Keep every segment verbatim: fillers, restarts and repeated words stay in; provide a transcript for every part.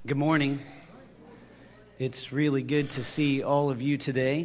Good morning. It's really good to see all of you today.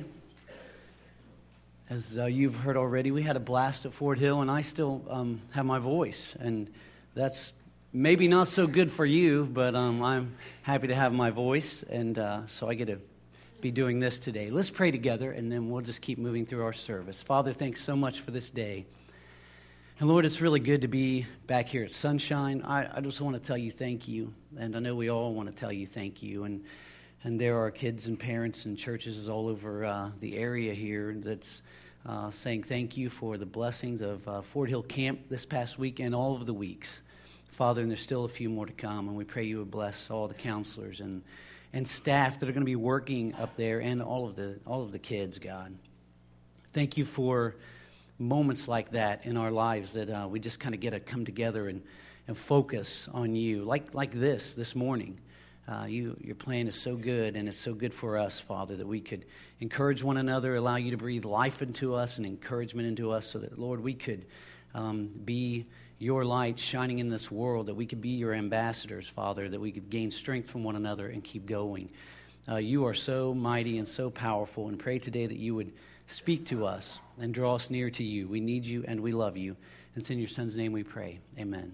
As uh, you've heard already, we had a blast at Fort Hill, and I still um, have my voice, and that's maybe not so good for you, but um, I'm happy to have my voice, and uh, so I get to be doing this today. Let's pray together, and then we'll just keep moving through our service. Father, thanks so much for this day. And Lord, it's really good to be back here at Sunshine. I, I just want to tell you thank you, and I know we all want to tell you thank you. And and there are kids and parents and churches all over uh, the area here that's uh, saying thank you for the blessings of uh, Fort Hill Camp this past week and all of the weeks. Father, and there's still a few more to come, and we pray you would bless all the counselors and and staff that are going to be working up there, and all of the all of the kids, God. Thank you for moments like that in our lives that uh, we just kind of get to come together and, and focus on you, like like this this morning. Uh, you your plan is so good, and it's so good for us, Father, that we could encourage one another, allow you to breathe life into us and encouragement into us, so that, Lord, we could um, be your light shining in this world, that we could be your ambassadors, Father, that we could gain strength from one another and keep going. Uh, you are so mighty and so powerful, and pray today that you would speak to us and draw us near to you. We need you and we love you. And it's in your Son's name we pray. Amen.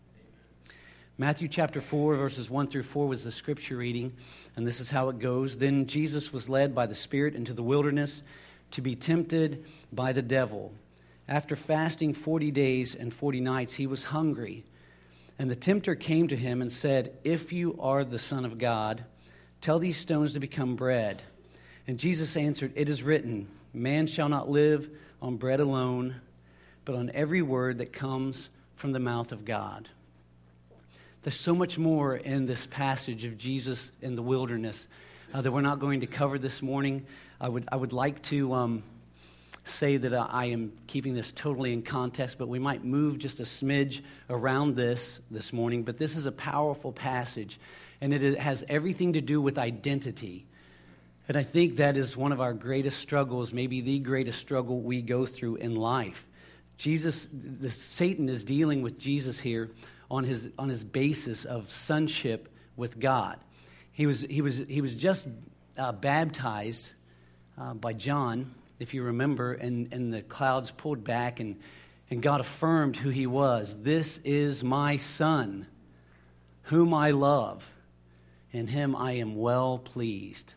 Matthew chapter four, verses one through four was the scripture reading, and this is how it goes. Then Jesus was led by the Spirit into the wilderness to be tempted by the devil. After fasting forty days and forty nights, he was hungry. And the tempter came to him and said, "If you are the Son of God, tell these stones to become bread." And Jesus answered, "It is written, man shall not live on bread alone, but on every word that comes from the mouth of God." There's so much more in this passage of Jesus in the wilderness uh, that we're not going to cover this morning. I would I would like to um, say that I am keeping this totally in context, but we might move just a smidge around this this morning. But this is a powerful passage, and it has everything to do with identity. And I think that is one of our greatest struggles, maybe the greatest struggle we go through in life. Jesus, the, Satan is dealing with Jesus here on his on his basis of sonship with God. He was he was he was just uh, baptized uh, by John, if you remember, and, and the clouds pulled back, and and God affirmed who he was. "This is my Son, whom I love. In him I am well pleased."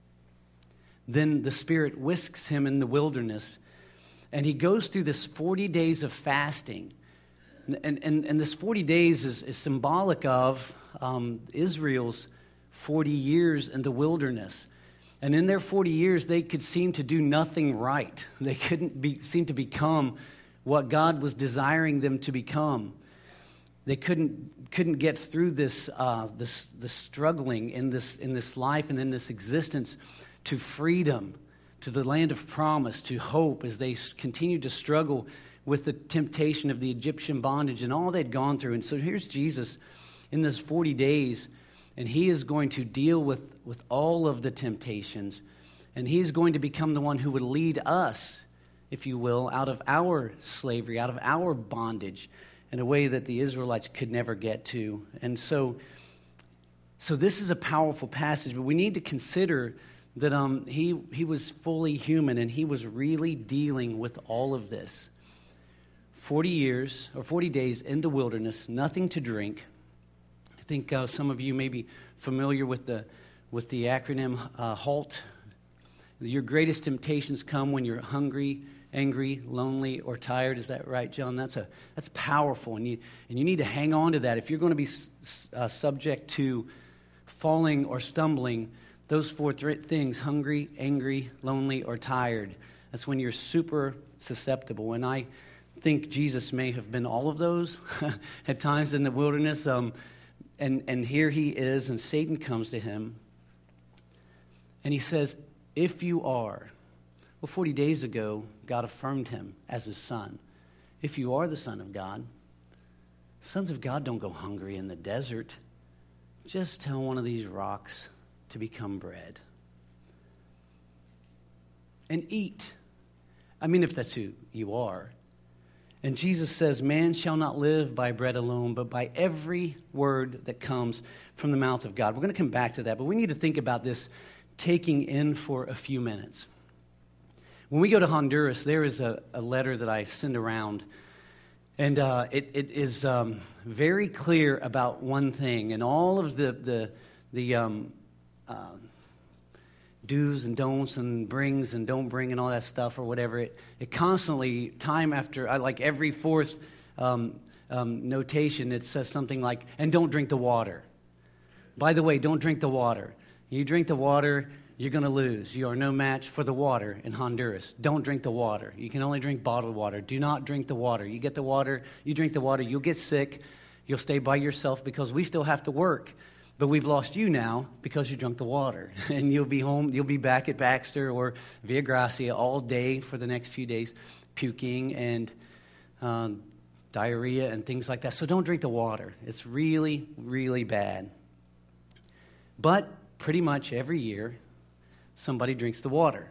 Then the Spirit whisks him in the wilderness, and he goes through this forty days of fasting. And, and, and this forty days is, is symbolic of um, Israel's forty years in the wilderness. And in their forty years, they could seem to do nothing right. They couldn't be, seem to become what God was desiring them to become. They couldn't couldn't get through this uh, this this struggling in this in this life and in this existence to freedom, to the land of promise, to hope, as they continued to struggle with the temptation of the Egyptian bondage and all they'd gone through. And so here's Jesus in this forty days, and he is going to deal with, with all of the temptations, and he is going to become the one who would lead us, if you will, out of our slavery, out of our bondage, in a way that the Israelites could never get to. And so, so this is a powerful passage, but we need to consider that um, he he was fully human, and he was really dealing with all of this. forty years, or forty days in the wilderness, nothing to drink. I think uh, some of you may be familiar with the, with the acronym uh, HALT. Your greatest temptations come when you're hungry, angry, lonely, or tired. Is that right, John? That's a that's powerful, and you, and you need to hang on to that. If you're going to be uh, subject to falling or stumbling, those four th- things, hungry, angry, lonely, or tired, that's when you're super susceptible. And I think Jesus may have been all of those at times in the wilderness. Um, and, and here he is, and Satan comes to him, and he says, "If you are," well, forty days ago, God affirmed him as his son. "If you are the Son of God," sons of God don't go hungry in the desert. Just tell one of these rocks to become bread. And eat. I mean, if that's who you are. And Jesus says, man shall not live by bread alone, but by every word that comes from the mouth of God. We're going to come back to that, but we need to think about this taking in for a few minutes. When we go to Honduras, there is a, a letter that I send around, and uh, it, it is um, very clear about one thing, and all of the the, the um, uh, do's and don'ts and brings and don't bring and all that stuff or whatever. It, it constantly, time after, I like every fourth um, um, notation, it says something like, and don't drink the water. By the way, don't drink the water. You drink the water, you're going to lose. You are no match for the water in Honduras. Don't drink the water. You can only drink bottled water. Do not drink the water. You get the water, you drink the water, you'll get sick. You'll stay by yourself because we still have to work. But we've lost you now because you drank the water. And you'll be home, you'll be back at Baxter or Via Gracia all day for the next few days, puking and um, diarrhea and things like that. So don't drink the water. It's really, really bad. But pretty much every year, somebody drinks the water.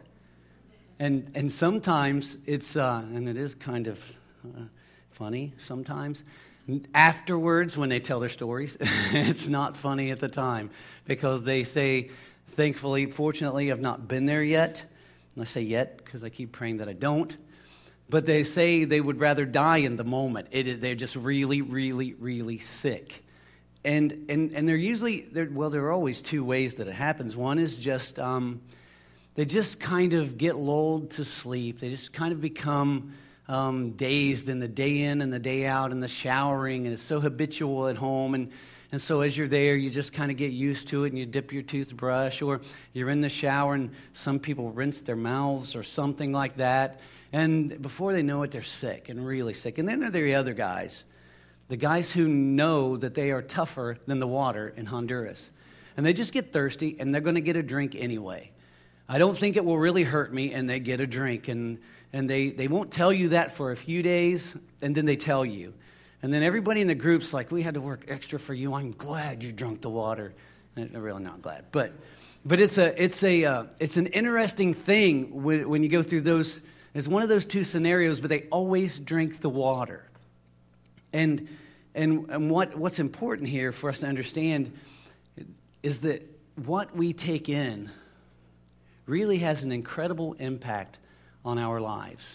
And and sometimes it's, uh, and it is kind of uh, funny sometimes, afterwards, when they tell their stories, it's not funny at the time because they say, thankfully, fortunately, I've not been there yet. And I say yet because I keep praying that I don't. But they say they would rather die in the moment. It is, they're just really, really, really sick. And and and they're usually, they're, well, there are always two ways that it happens. One is just, um, they just kind of get lulled to sleep. They just kind of become Um, dazed in the day in and the day out and the showering, and it's so habitual at home, and, and so as you're there, you just kind of get used to it, and you dip your toothbrush, or you're in the shower, and some people rinse their mouths or something like that, and before they know it, they're sick and really sick. And then there are the other guys, the guys who know that they are tougher than the water in Honduras, and they just get thirsty, and they're going to get a drink anyway. I don't think it will really hurt me, and they get a drink, and And they, they won't tell you that for a few days, and then they tell you. And then everybody in the group's like, we had to work extra for you. I'm glad you drank the water. And they're really not glad. But but it's a it's a uh, it's an interesting thing when, when you go through those. It's one of those two scenarios, but they always drink the water. And and, and what, what's important here for us to understand is that what we take in really has an incredible impact on our lives.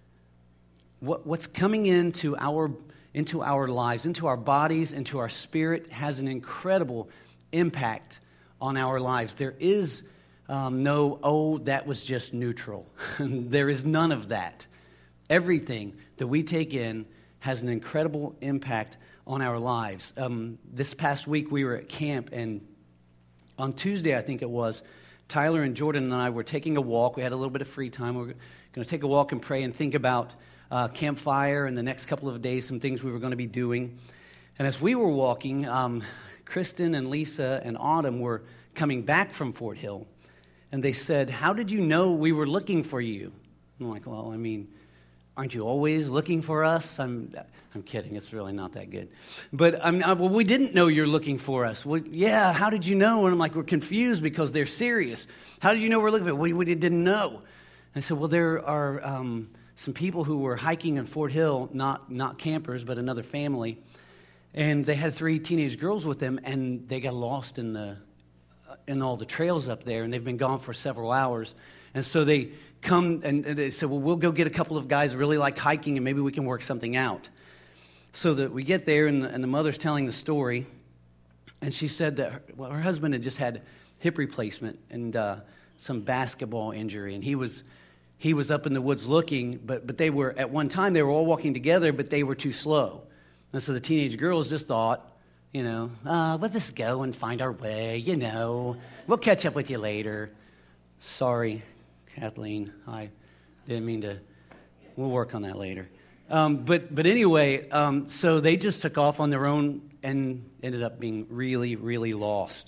What, what's coming into our into our lives, into our bodies, into our spirit, has an incredible impact on our lives. There is um, no, oh, that was just neutral. There is none of that. Everything that we take in has an incredible impact on our lives. Um, this past week we were at camp, and on Tuesday, I think it was, Tyler and Jordan and I were taking a walk. We had a little bit of free time. We were going to take a walk and pray and think about uh, campfire and the next couple of days, some things we were going to be doing. And as we were walking, um, Kristen and Lisa and Autumn were coming back from Fort Hill. And they said, how did you know we were looking for you? I'm like, well, I mean, aren't you always looking for us? I'm I'm kidding. It's really not that good. But I'm, I, well, we didn't know you're looking for us. Well, yeah, how did you know? And I'm like, we're confused because they're serious. How did you know we're looking for you? We, we didn't know. And I said, well, there are um, some people who were hiking in Fort Hill, not not campers, but another family. And they had three teenage girls with them, and they got lost in the in all the trails up there, and they've been gone for several hours. And so they come, and they said, well, we'll go get a couple of guys who really like hiking, and maybe we can work something out. So that we get there, and the, and the mother's telling the story, and she said that her, well, her husband had just had hip replacement and uh, some basketball injury, and he was he was up in the woods looking, but but they were, at one time, they were all walking together, but they were too slow. And so the teenage girls just thought, you know, uh, let's just go and find our way, you know. We'll catch up with you later. Sorry, Kathleen, I didn't mean to. We'll work on that later. Um, but but anyway, um, so they just took off on their own and ended up being really, really lost.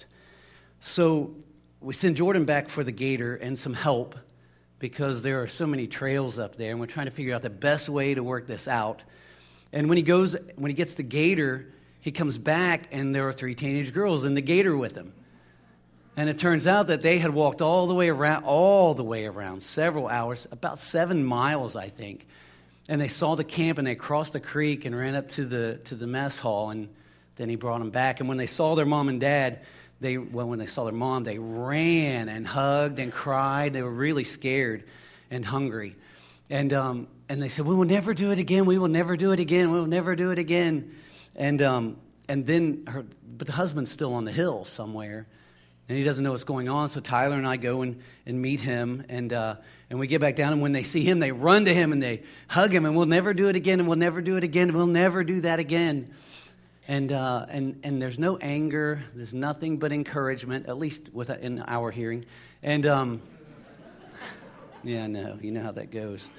So we send Jordan back for the gator and some help because there are so many trails up there, and we're trying to figure out the best way to work this out. And when he goes, when he gets the gator, he comes back, and there are three teenage girls in the gator with him. And it turns out that they had walked all the way around, all the way around, several hours, about seven miles, I think. and they saw the camp, and they crossed the creek and ran up to the to the mess hall, and then he brought them back. And when they saw their mom and dad, they well, when they saw their mom, they ran and hugged and cried. They were really scared and hungry. And um, and they said, "We will never do it again. We will never do it again. We will never do it again." And um, and then her, but the husband's still on the hill somewhere, and he doesn't know what's going on. So Tyler and I go and, and meet him, and uh, and we get back down. And when they see him, they run to him and they hug him. And we'll never do it again. And we'll never do it again. And we'll never do that again. And uh, and and there's no anger. There's nothing but encouragement, at least with in our hearing. And um, yeah, no, you know how that goes.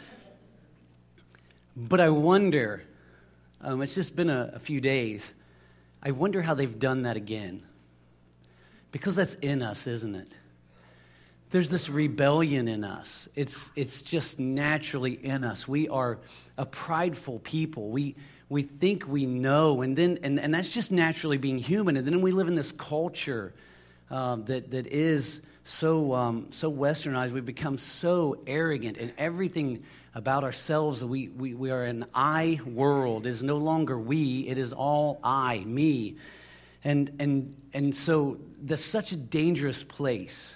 But I wonder. Um, it's just been a, a few days. I wonder how they've done that again. Because that's in us, isn't it? There's this rebellion in us. It's it's just naturally in us. We are a prideful people. We we think we know, and then and, and that's just naturally being human. And then we live in this culture uh, that that is so um, so westernized. We've become so arrogant, and everything about ourselves, we, we, we are an I world. It is no longer we, it is all I, me. And and and so that's such a dangerous place.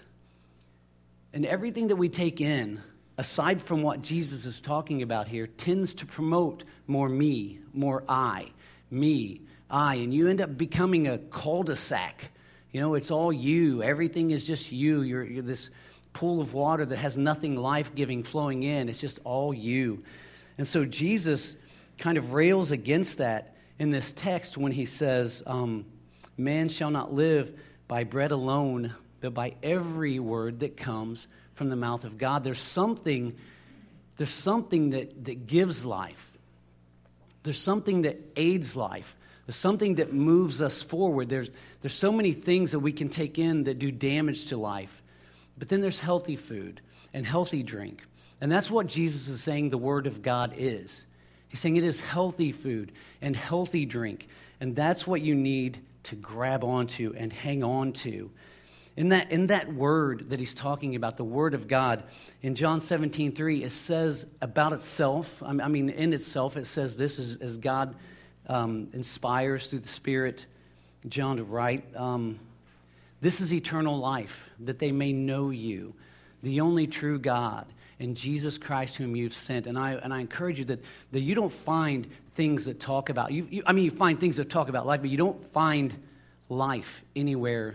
And everything that we take in, aside from what Jesus is talking about here, tends to promote more me, more I, me, I. And you end up becoming a cul-de-sac. You know, it's all you. Everything is just you. You're, you're this pool of water that has nothing life-giving flowing in. It's just all you. And so Jesus kind of rails against that in this text when he says, um, man shall not live by bread alone, but by every word that comes from the mouth of God. There's something, there's something that, that gives life. There's something that aids life. There's something that moves us forward. There's, there's so many things that we can take in that do damage to life. But then there's healthy food and healthy drink. And that's what Jesus is saying the Word of God is. He's saying it is healthy food and healthy drink. And that's what you need to grab onto and hang on to. In that, in that word that he's talking about, the Word of God, in John seventeen three, it says about itself, I mean, in itself, it says this as, as God um, inspires through the Spirit John to write. Um, This is eternal life, that they may know you, the only true God, and Jesus Christ whom you've sent. And I and I encourage you that, that you don't find things that talk about, you, you, I mean, you find things that talk about life, but you don't find life anywhere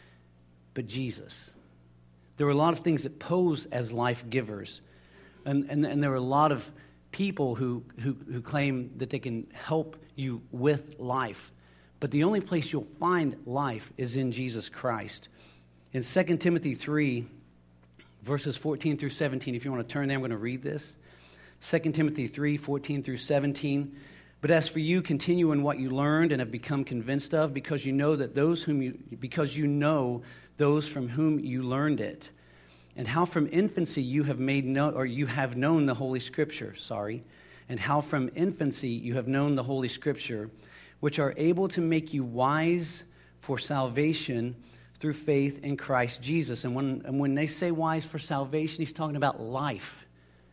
but Jesus. There were a lot of things that pose as life givers. And, and, and there were a lot of people who, who, who claim that they can help you with life. But the only place you'll find life is in Jesus Christ. In Second Timothy three, verses fourteen through seventeen, if you want to turn there, I'm going to read this. Second Timothy three, fourteen through seventeen. But as for you, continue in what you learned and have become convinced of, because you know that those whom you because you know those from whom you learned it, and how from infancy you have made know or you have known the Holy Scripture, sorry, and how from infancy you have known the Holy Scripture, which are able to make you wise for salvation through faith in Christ Jesus. And when, and when they say wise for salvation, he's talking about life.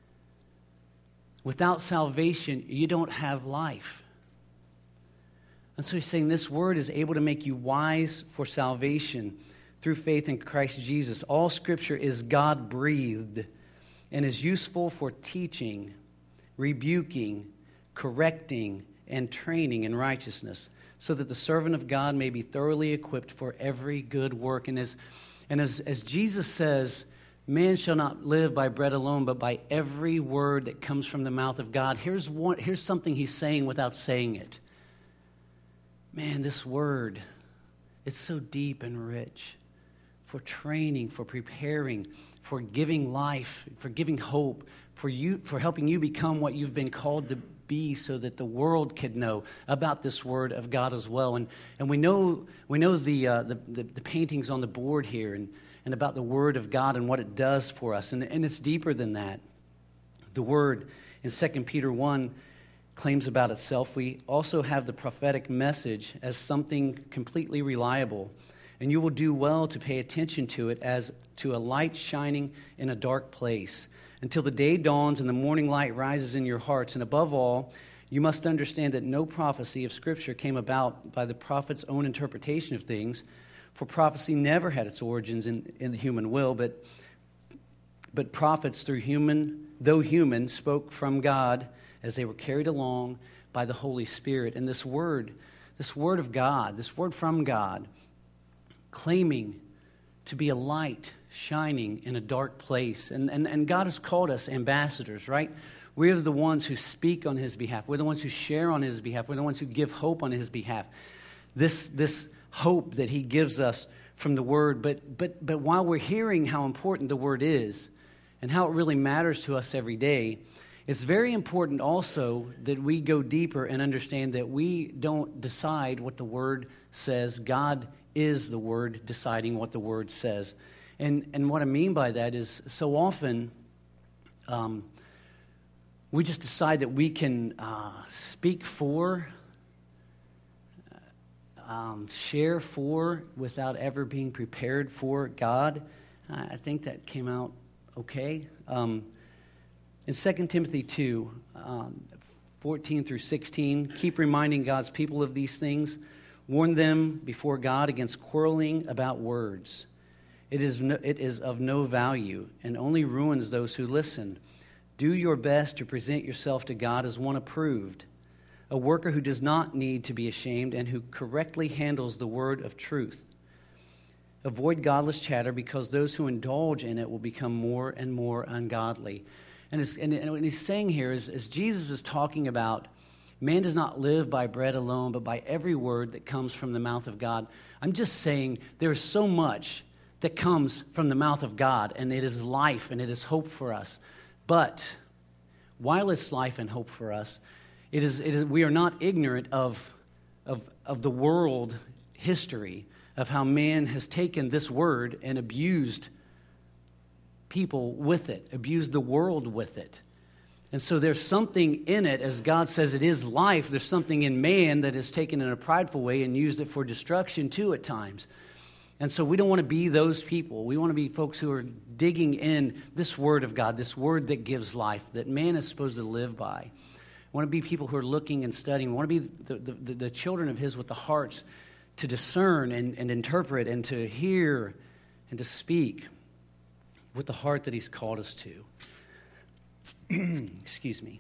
Without salvation, you don't have life. And so he's saying this word is able to make you wise for salvation through faith in Christ Jesus. All Scripture is God-breathed and is useful for teaching, rebuking, correcting, and training in righteousness, so that the servant of God may be thoroughly equipped for every good work. And as and as, as Jesus says, man shall not live by bread alone, but by every word that comes from the mouth of God. Here's one, here's something he's saying without saying it. Man, this word, it's so deep and rich for training, for preparing, for giving life, for giving hope, for you, for helping you become what you've been called to be, so that the world could know about this word of God as well. And and we know we know the uh, the, the the paintings on the board here, and, and about the word of God and what it does for us. And, and it's deeper than that. The word in Second Peter one claims about itself. We also have the prophetic message as something completely reliable, and you will do well to pay attention to it as to a light shining in a dark place, until the day dawns and the morning light rises in your hearts. And above all, you must understand that no prophecy of Scripture came about by the prophet's own interpretation of things, for prophecy never had its origins in, in the human will, but, but prophets, through human, though human, spoke from God as they were carried along by the Holy Spirit. And this word, this word of God, this word from God, claiming to be a light shining in a dark place. And, and, and God has called us ambassadors, right? We're the ones who speak on His behalf. We're the ones who share on His behalf. We're the ones who give hope on His behalf. This, this hope that He gives us from the Word. But, but, but while we're hearing how important the Word is and how it really matters to us every day, it's very important also that we go deeper and understand that we don't decide what the Word says. God is the Word deciding what the Word says. And, and what I mean by that is so often um, we just decide that we can uh, speak for, uh, um, share for, without ever being prepared for God. I think that came out okay. Um, in Second Timothy two, um, fourteen through sixteen, keep reminding God's people of these things. Warn them before God against quarreling about words. It is, no, it is of no value and only ruins those who listen. Do your best to present yourself to God as one approved, a worker who does not need to be ashamed and who correctly handles the word of truth. Avoid godless chatter, because those who indulge in it will become more and more ungodly. And, it's, and, and what he's saying here is, is Jesus is talking about man does not live by bread alone, but by every word that comes from the mouth of God. I'm just saying there is so much that comes from the mouth of God, and it is life and it is hope for us. But while it's life and hope for us, it is, it is we are not ignorant of, of, of the world history of how man has taken this word and abused people with it, abused the world with it. And so there's something in it, as God says it is life, there's something in man that is taken in a prideful way and used it for destruction too at times. And so we don't want to be those people. We want to be folks who are digging in this word of God, this word that gives life, that man is supposed to live by. We want to be people who are looking and studying. We want to be the, the, the children of His with the hearts to discern and, and interpret and to hear and to speak with the heart that He's called us to. Excuse me.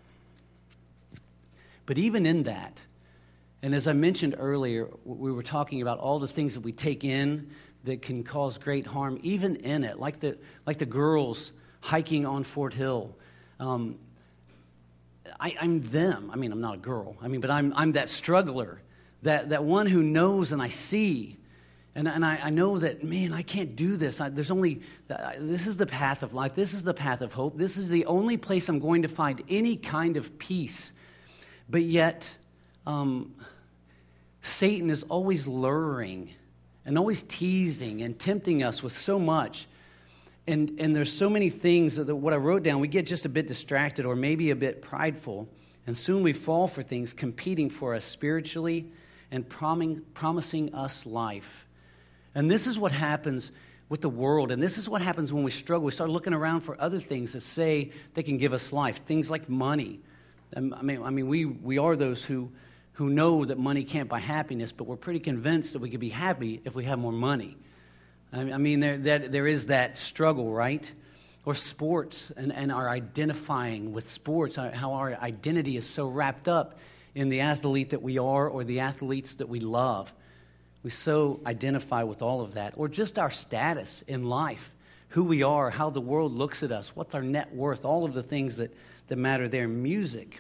But even in that, and as I mentioned earlier, we were talking about all the things that we take in that can cause great harm, even in it, like the like the girls hiking on Fort Hill. Um, I, I'm them. I mean, I'm not a girl. I mean, but I'm I'm that struggler, that, that one who knows and I see. And, and I, I know that, man, I can't do this. I, there's only, this is the path of life. This is the path of hope. This is the only place I'm going to find any kind of peace. But yet, um, Satan is always luring and always teasing and tempting us with so much. And, and there's so many things that what I wrote down, we get just a bit distracted or maybe a bit prideful. And soon we fall for things competing for us spiritually and prom- promising us life. And this is what happens with the world, and this is what happens when we struggle. We start looking around for other things that say they can give us life, things like money. I mean, I mean, we, we are those who, who know that money can't buy happiness, but we're pretty convinced that we could be happy if we have more money. I mean, there, that, there is that struggle, right? Or sports, and, and our identifying with sports, how our identity is so wrapped up in the athlete that we are or the athletes that we love. We so identify with all of that. Or just our status in life, who we are, how the world looks at us, what's our net worth, all of the things that, that matter there. Music.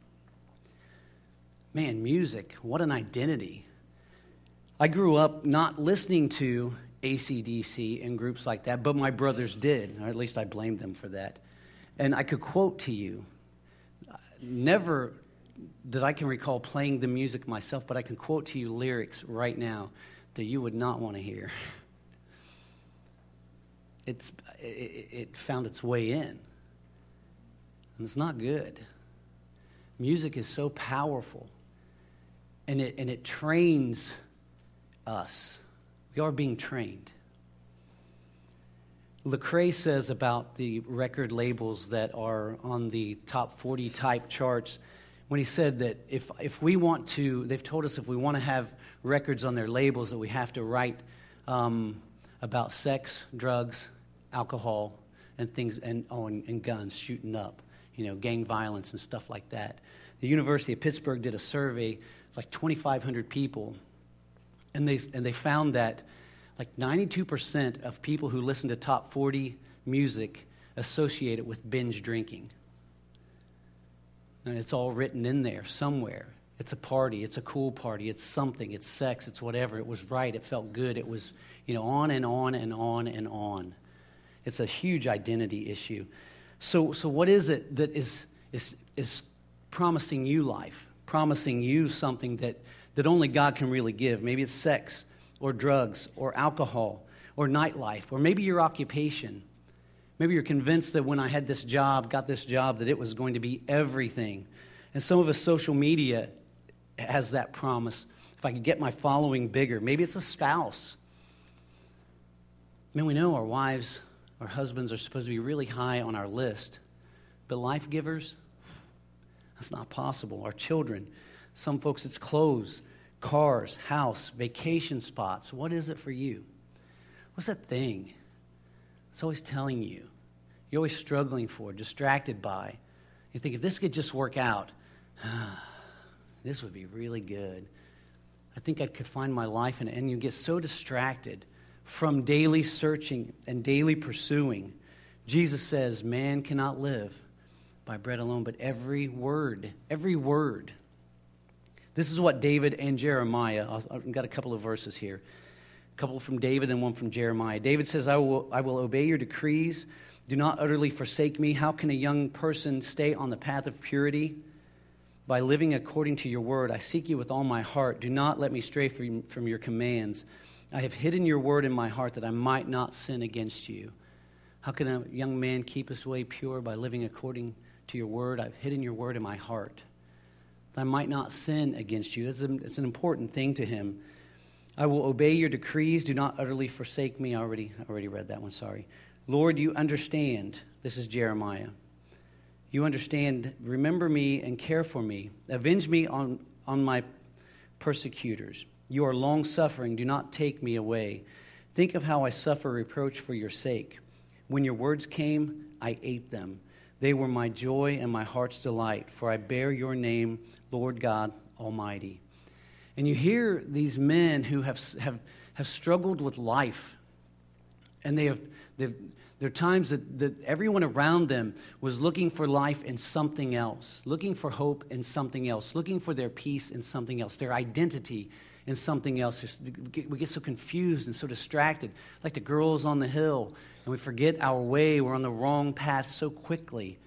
Man, music, what an identity. I grew up not listening to A C D C and groups like that, but my brothers did, or at least I blamed them for that. And I could quote to you, never that I can recall playing the music myself, but I can quote to you lyrics right now that you would not want to hear. It's it, it found its way in, and it's not good. Music is so powerful, and it and it trains us. We are being trained. Lecrae says about the record labels that are on the top forty type charts, when he said that if if we want to, they've told us if we want to have records on their labels that we have to write um, about sex, drugs, alcohol, and things, and oh, and, and guns, shooting up, you know, gang violence and stuff like that. The University of Pittsburgh did a survey of like twenty-five hundred people, and they and they found that like ninety-two percent of people who listen to top forty music associate it with binge drinking. And it's all written in there somewhere. It's a party. It's a cool party. It's something. It's sex. It's whatever. It was right. It felt good. It was, you know, on and on and on and on. It's a huge identity issue. So, so what is it that is is is promising you life, promising you something that, that only God can really give? Maybe it's sex or drugs or alcohol or nightlife, or maybe your occupation. Maybe you're convinced that when I had this job, got this job, that it was going to be everything. And some of us, social media has that promise. If I could get my following bigger. Maybe it's a spouse. I mean, we know our wives, our husbands are supposed to be really high on our list. But life givers, that's not possible. Our children, some folks it's clothes, cars, house, vacation spots. What is it for you? What's that thing? It's always telling you. You're always struggling for, distracted by. You think, if this could just work out, this would be really good. I think I could find my life in it. And you get so distracted from daily searching and daily pursuing. Jesus says, man cannot live by bread alone, but every word, every word. This is what David and Jeremiah, I've got a couple of verses here. A couple from David and one from Jeremiah. David says, I will, I will obey your decrees. Do not utterly forsake me. How can a young person stay on the path of purity? By living according to your word. I seek you with all my heart. Do not let me stray from, from your commands. I have hidden your word in my heart that I might not sin against you. How can a young man keep his way pure? By living according to your word. I've hidden your word in my heart that I might not sin against you. It's, a, it's an important thing to him. I will obey your decrees. Do not utterly forsake me. I already, I already read that one, sorry. Lord, you understand. This is Jeremiah. You understand. Remember me and care for me. Avenge me on, on my persecutors. You are long-suffering. Do not take me away. Think of how I suffer reproach for your sake. When your words came, I ate them. They were my joy and my heart's delight, for I bear your name, Lord God Almighty. And you hear these men who have have, have struggled with life, and they have they've, there are times that, that everyone around them was looking for life in something else, looking for hope in something else, looking for their peace in something else, their identity in something else. We get so confused and so distracted, like the girls on the hill, and we forget our way. We're on the wrong path so quickly.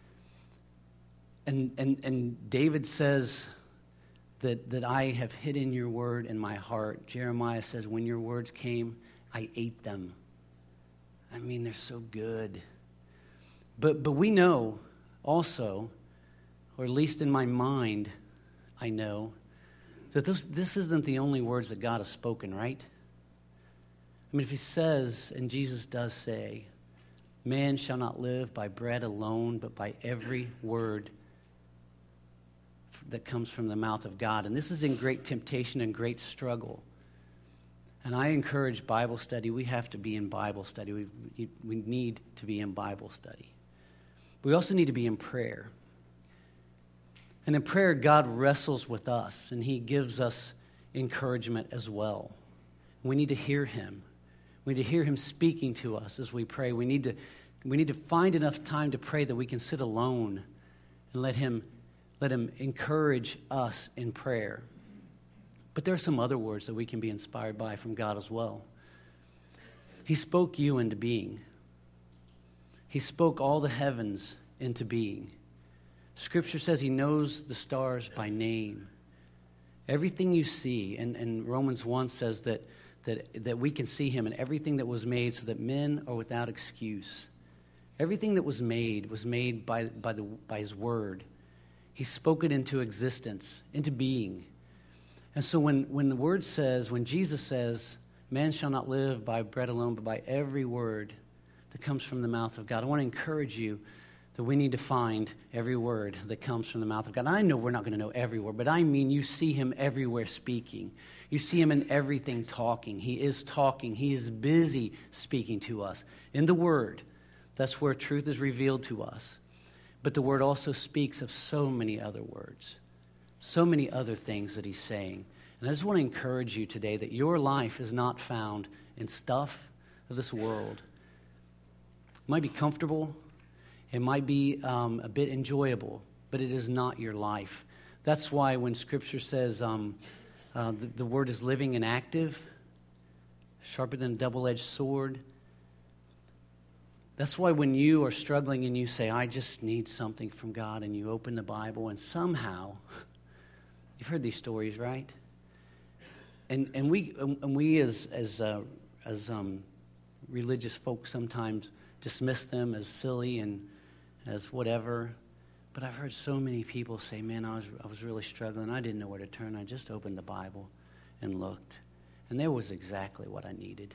And and and David says that, that I have hidden your word in my heart. Jeremiah says, when your words came, I ate them. I mean, they're so good. But but we know also, or at least in my mind, I know, that those, this isn't the only words that God has spoken, right? I mean, if he says, and Jesus does say, man shall not live by bread alone, but by every word that comes from the mouth of God. And this is in great temptation and great struggle. And I encourage Bible study. We have to be in Bible study. We, we need to be in Bible study. We also need to be in prayer. And in prayer, God wrestles with us, and he gives us encouragement as well. We need to hear him. We need to hear him speaking to us as we pray. We need to, we need to find enough time to pray that we can sit alone and let him, let him encourage us in prayer. But there are some other words that we can be inspired by from God as well. He spoke you into being. He spoke all the heavens into being. Scripture says he knows the stars by name. Everything you see, and, and Romans one says that, that, that we can see him in everything that was made so that men are without excuse. Everything that was made was made by, by, the, by his word. He spoke it into existence, into being. And so when, when the word says, when Jesus says, man shall not live by bread alone, but by every word that comes from the mouth of God. I want to encourage you that we need to find every word that comes from the mouth of God. I know we're not going to know every word, but I mean you see him everywhere speaking. You see him in everything talking. He is talking. He is busy speaking to us. In the Word, that's where truth is revealed to us. But the Word also speaks of so many other words, so many other things that he's saying. And I just want to encourage you today that your life is not found in stuff of this world. It might be comfortable. It might be um, a bit enjoyable, but it is not your life. That's why when Scripture says um, uh, the, the Word is living and active, sharper than a double-edged sword, that's why when you are struggling and you say, I just need something from God, and you open the Bible and somehow, you've heard these stories, right? And and we and we as as uh, as um, religious folk sometimes dismiss them as silly and as whatever. But I've heard so many people say, "Man, I was I was really struggling. I didn't know where to turn. I just opened the Bible and looked, and there was exactly what I needed.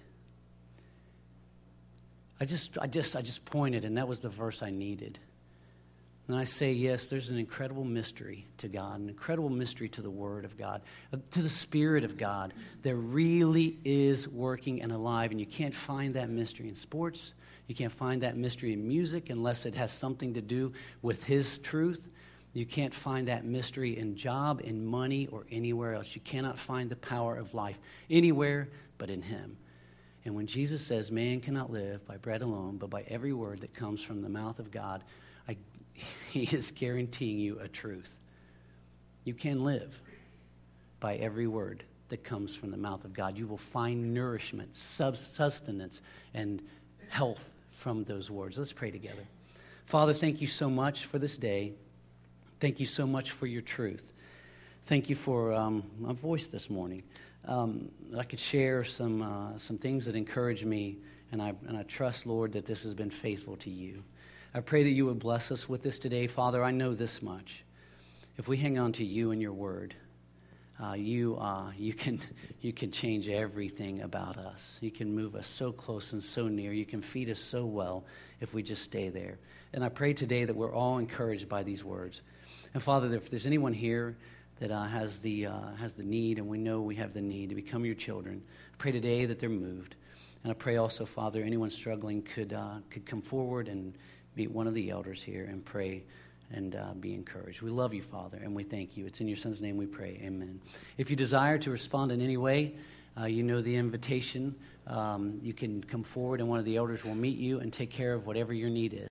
I just I just I just pointed, and that was the verse I needed." And I say, yes, there's an incredible mystery to God, an incredible mystery to the Word of God, uh, to the Spirit of God that really is working and alive. And you can't find that mystery in sports. You can't find that mystery in music unless it has something to do with His truth. You can't find that mystery in job, in money, or anywhere else. You cannot find the power of life anywhere but in Him. And when Jesus says, man cannot live by bread alone, but by every word that comes from the mouth of God, I He is guaranteeing you a truth. You can live by every word that comes from the mouth of God. You will find nourishment, sustenance, and health from those words. Let's pray together. Father, thank you so much for this day. Thank you so much for your truth. Thank you for um, my voice this morning. Um, I could share some uh, some things that encourage me, and I and I trust, Lord, that this has been faithful to you. I pray that you would bless us with this today. Father, I know this much. If we hang on to you and your word, uh, you uh, you can you can change everything about us. You can move us so close and so near. You can feed us so well if we just stay there. And I pray today that we're all encouraged by these words. And Father, if there's anyone here that uh, has the uh, has the need, and we know we have the need to become your children, I pray today that they're moved. And I pray also, Father, anyone struggling could uh, could come forward and meet one of the elders here and pray and uh, be encouraged. We love you, Father, and we thank you. It's in your Son's name we pray. Amen. If you desire to respond in any way, uh, you know the invitation. Um, you can come forward, and one of the elders will meet you and take care of whatever your need is.